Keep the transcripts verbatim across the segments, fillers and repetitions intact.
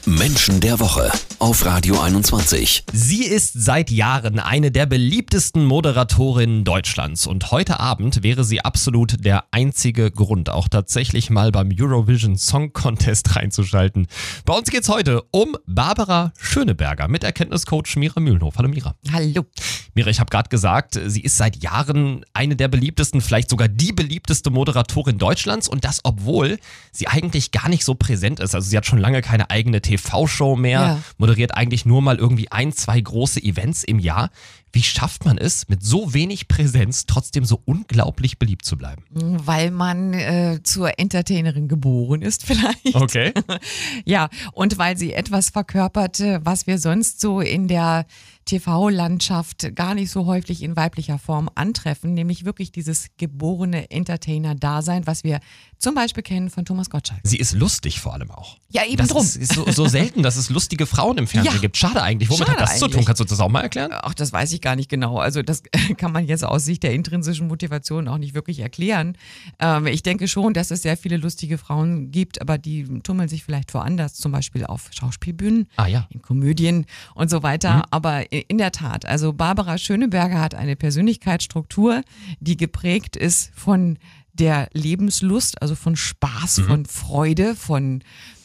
Menschen der Woche auf Radio einundzwanzig. Sie ist seit Jahren eine der beliebtesten Moderatorinnen Deutschlands und heute Abend wäre sie absolut der einzige Grund, auch tatsächlich mal beim Eurovision Song Contest reinzuschalten. Bei uns geht's heute um Barbara Schöneberger mit Erkenntniscoach Mira Mühlenhof. Hallo Mira. Hallo. Mira, ich habe gerade gesagt, sie ist seit Jahren eine der beliebtesten, vielleicht sogar die beliebteste Moderatorin Deutschlands und das, obwohl sie eigentlich gar nicht so präsent ist. Also sie hat schon lange keine eigene T V-Show mehr, Ja. moderiert eigentlich nur mal irgendwie ein, zwei große Events im Jahr. Wie schafft man es, mit so wenig Präsenz trotzdem so unglaublich beliebt zu bleiben? Weil man äh, zur Entertainerin geboren ist vielleicht. Okay. Ja, und weil sie etwas verkörpert, äh, was wir sonst so in der T V-Landschaft gar nicht so häufig in weiblicher Form antreffen, nämlich wirklich dieses geborene Entertainer-Dasein, was wir zum Beispiel kennen von Thomas Gottschalk. Sie ist lustig vor allem auch. Ja, eben das drum. ist, ist so, so selten, dass es lustige Frauen im Fernsehen Ja. gibt. Schade eigentlich. Womit Schade hat das zu tun? eigentlich. Kannst du das auch mal erklären? Ach, das weiß ich gar nicht genau. Also das kann man jetzt aus Sicht der intrinsischen Motivation auch nicht wirklich erklären. Ähm, ich denke schon, dass es sehr viele lustige Frauen gibt, aber die tummeln sich vielleicht woanders, zum Beispiel auf Schauspielbühnen, Ah ja. in Komödien und so weiter. Mhm. Aber in der Tat, also Barbara Schöneberger hat eine Persönlichkeitsstruktur, die geprägt ist von der Lebenslust, also von Spaß, Mhm. von Freude, von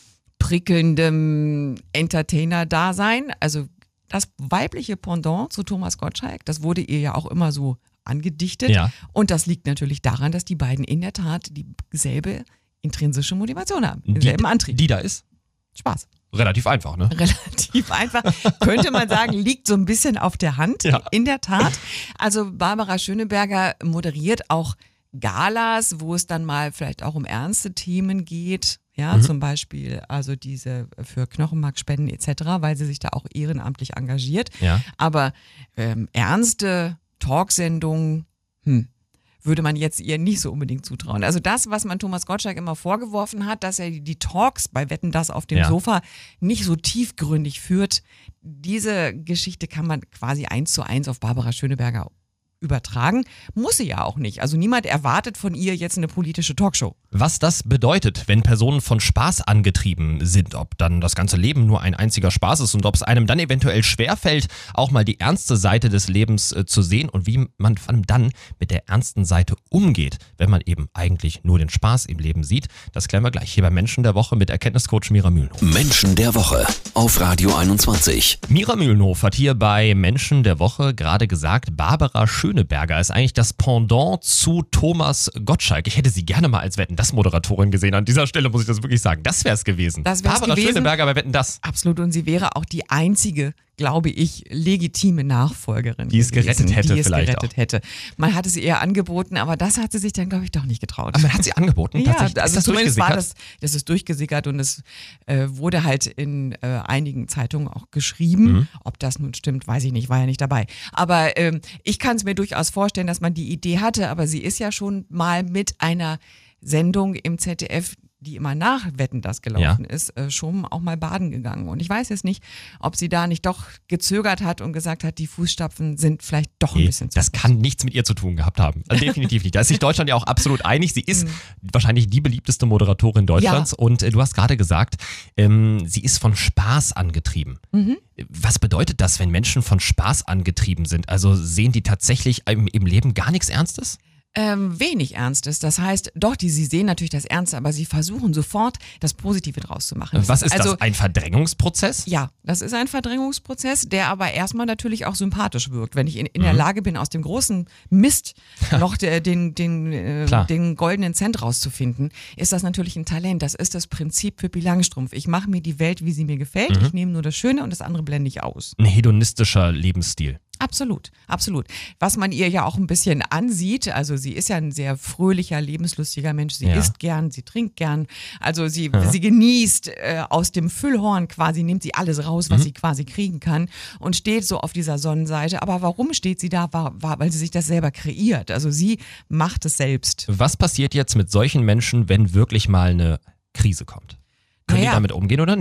prickelndem Entertainer-Dasein. Also das weibliche Pendant zu Thomas Gottschalk, das wurde ihr ja auch immer so angedichtet. Ja. Und das liegt natürlich daran, dass die beiden in der Tat dieselbe intrinsische Motivation haben, denselben die, Antrieb. die da ist? Spaß. Relativ einfach, ne? Relativ einfach, könnte man sagen, liegt so ein bisschen auf der Hand, Ja. in der Tat. Also Barbara Schöneberger moderiert auch Galas, wo es dann mal vielleicht auch um ernste Themen geht, ja, Mhm. zum Beispiel also diese für Knochenmarkspenden et cetera, weil sie sich da auch ehrenamtlich engagiert. Ja. Aber ähm, ernste Talksendungen, hm, würde man jetzt ihr nicht so unbedingt zutrauen. Also das, was man Thomas Gottschalk immer vorgeworfen hat, dass er die Talks bei Wetten, dass auf dem Ja. Sofa nicht so tiefgründig führt, diese Geschichte kann man quasi eins zu eins auf Barbara Schöneberger übertragen. Muss sie ja auch nicht. Also niemand erwartet von ihr jetzt eine politische Talkshow. Was das bedeutet, wenn Personen von Spaß angetrieben sind, ob dann das ganze Leben nur ein einziger Spaß ist und ob es einem dann eventuell schwerfällt, auch mal die ernste Seite des Lebens äh, zu sehen und wie man vor allem dann mit der ernsten Seite umgeht, wenn man eben eigentlich nur den Spaß im Leben sieht. Das klären wir gleich hier bei Menschen der Woche mit Erkenntniscoach Mira Mühlenhof. Menschen der Woche auf Radio einundzwanzig. Mira Mühlenhof hat hier bei Menschen der Woche gerade gesagt, Barbara Schöneberger ist eigentlich das Pendant zu Thomas Gottschalk. Ich hätte sie gerne mal als Wetten, das Moderatorin gesehen. An dieser Stelle muss ich das wirklich sagen. Das wäre es gewesen. Das wär's Barbara gewesen. Schöneberger bei Wetten, das. Absolut. Und sie wäre auch die einzige, glaube ich, legitime Nachfolgerin Die es gewesen, gerettet hätte die es vielleicht gerettet auch. hätte. Man hat es ihr angeboten, aber das hat sie sich dann, glaube ich, doch nicht getraut. Aber man hat sie angeboten. Ja, Tatsächlich. also Ist das zumindest war durchgesickert? das, das ist durchgesickert und es äh, wurde halt in äh, einigen Zeitungen auch geschrieben. Mhm. Ob das nun stimmt, weiß ich nicht, war ja nicht dabei. Aber ähm, ich kann es mir durchaus vorstellen, dass man die Idee hatte, aber sie ist ja schon mal mit einer Sendung im Z D F, die immer nach Wetten, das gelaufen ist, äh, schon auch mal baden gegangen. Und ich weiß jetzt nicht, ob sie da nicht doch gezögert hat und gesagt hat, die Fußstapfen sind vielleicht doch ein Nee, bisschen zu das kann nichts mit ihr zu tun gehabt haben. Also definitiv nicht. Da ist sich Deutschland ja auch absolut einig. Sie ist wahrscheinlich die beliebteste Moderatorin Deutschlands. Und äh, du hast gerade gesagt, ähm, sie ist von Spaß angetrieben. Mhm. Was bedeutet das, wenn Menschen von Spaß angetrieben sind? Also sehen die tatsächlich im, im Leben gar nichts Ernstes? Ähm, wenig Ernstes. Das heißt, doch, die, sie sehen natürlich das Ernste, aber sie versuchen sofort, das Positive draus zu machen. Was ist also, das? Ein Verdrängungsprozess? Ja, das ist ein Verdrängungsprozess, der aber erstmal natürlich auch sympathisch wirkt. Wenn ich in, in Mhm. der Lage bin, aus dem großen Mist noch der, den, den, äh, Klar. den goldenen Cent rauszufinden, ist das natürlich ein Talent. Das ist das Prinzip Pippi Langstrumpf. Ich mache mir die Welt, wie sie mir gefällt. Mhm. Ich nehme nur das Schöne und das andere blende ich aus. Ein hedonistischer Lebensstil. Absolut, absolut. Was man ihr ja auch ein bisschen ansieht, also sie ist ja ein sehr fröhlicher, lebenslustiger Mensch. Sie Ja. isst gern, sie trinkt gern. Also sie, Ja. sie genießt äh, aus dem Füllhorn quasi, nimmt sie alles raus, was Mhm. sie quasi kriegen kann und steht so auf dieser Sonnenseite. Aber warum steht sie da? War, war, weil sie sich das selber kreiert. Also sie macht es selbst. Was passiert jetzt mit solchen Menschen, wenn wirklich mal eine Krise kommt? Können Naja. die damit umgehen oder nicht?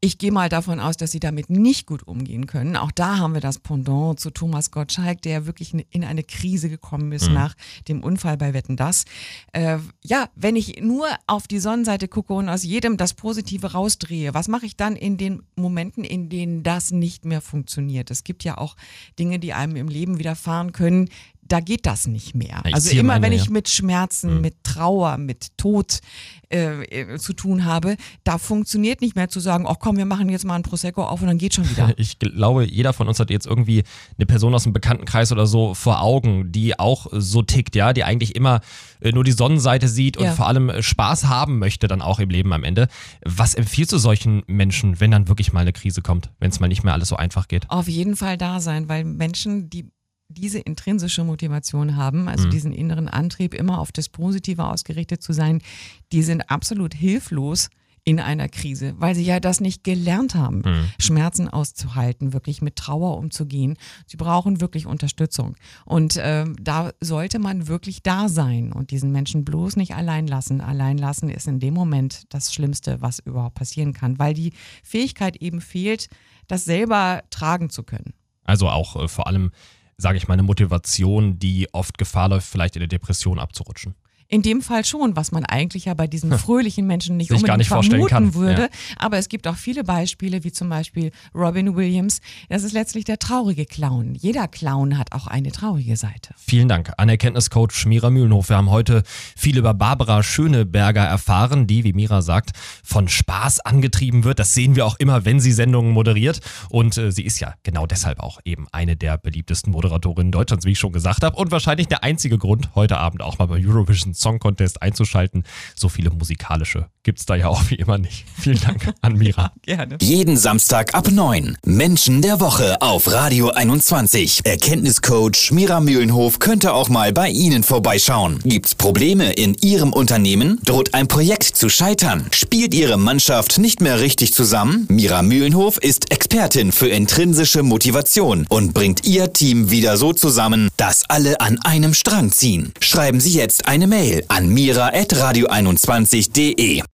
Ich gehe mal davon aus, dass sie damit nicht gut umgehen können. Auch da haben wir das Pendant zu Thomas Gottschalk, der wirklich in eine Krise gekommen ist mhm. nach dem Unfall bei Wetten, dass. Äh, ja, wenn ich nur auf die Sonnenseite gucke und aus jedem das Positive rausdrehe, was mache ich dann in den Momenten, in denen das nicht mehr funktioniert? Es gibt ja auch Dinge, die einem im Leben widerfahren können, da geht das nicht mehr. Ich also immer, meine, wenn ich ja. mit Schmerzen, mhm. mit Trauer, mit Tod äh, zu tun habe, da funktioniert nicht mehr zu sagen, ach komm, wir machen jetzt mal ein Prosecco auf und dann geht schon wieder. Ich glaube, jeder von uns hat jetzt irgendwie eine Person aus dem Bekanntenkreis oder so vor Augen, die auch so tickt, ja, die eigentlich immer äh, nur die Sonnenseite sieht und ja. vor allem Spaß haben möchte dann auch im Leben am Ende. Was empfiehlst du solchen Menschen, wenn dann wirklich mal eine Krise kommt, wenn es mal nicht mehr alles so einfach geht? Auf jeden Fall da sein, weil Menschen, die diese intrinsische Motivation haben, also mhm. diesen inneren Antrieb, immer auf das Positive ausgerichtet zu sein, die sind absolut hilflos in einer Krise, weil sie ja das nicht gelernt haben, mhm. Schmerzen auszuhalten, wirklich mit Trauer umzugehen. Sie brauchen wirklich Unterstützung. Und äh, da sollte man wirklich da sein und diesen Menschen bloß nicht allein lassen. Allein lassen ist in dem Moment das Schlimmste, was überhaupt passieren kann, weil die Fähigkeit eben fehlt, das selber tragen zu können. Also auch äh, vor allem sage ich mal, eine Motivation, die oft Gefahr läuft, vielleicht in eine Depression abzurutschen. In dem Fall schon, was man eigentlich ja bei diesen fröhlichen Menschen nicht Sich unbedingt gar nicht vorstellen vermuten kann. würde. Ja. Aber es gibt auch viele Beispiele, wie zum Beispiel Robin Williams. Das ist letztlich der traurige Clown. Jeder Clown hat auch eine traurige Seite. Vielen Dank an Erkenntniscoach Mira Mühlenhof. Wir haben heute viel über Barbara Schöneberger erfahren, die, wie Mira sagt, von Spaß angetrieben wird. Das sehen wir auch immer, wenn sie Sendungen moderiert. Und äh, sie ist ja genau deshalb auch eben eine der beliebtesten Moderatorinnen Deutschlands, wie ich schon gesagt habe. Und wahrscheinlich der einzige Grund, heute Abend auch mal bei Eurovision Song Contest einzuschalten. So viele musikalische gibt es da ja auch wie immer nicht. Vielen Dank an Mira. Gerne. Jeden Samstag ab neun. Menschen der Woche auf Radio einundzwanzig. Erkenntniscoach Mira Mühlenhof könnte auch mal bei Ihnen vorbeischauen. Gibt's Probleme in Ihrem Unternehmen? Droht ein Projekt zu scheitern? Spielt Ihre Mannschaft nicht mehr richtig zusammen? Mira Mühlenhof ist Expertin für intrinsische Motivation und bringt Ihr Team wieder so zusammen, dass alle an einem Strang ziehen. Schreiben Sie jetzt eine Mail an mira at radio einundzwanzig punkt de.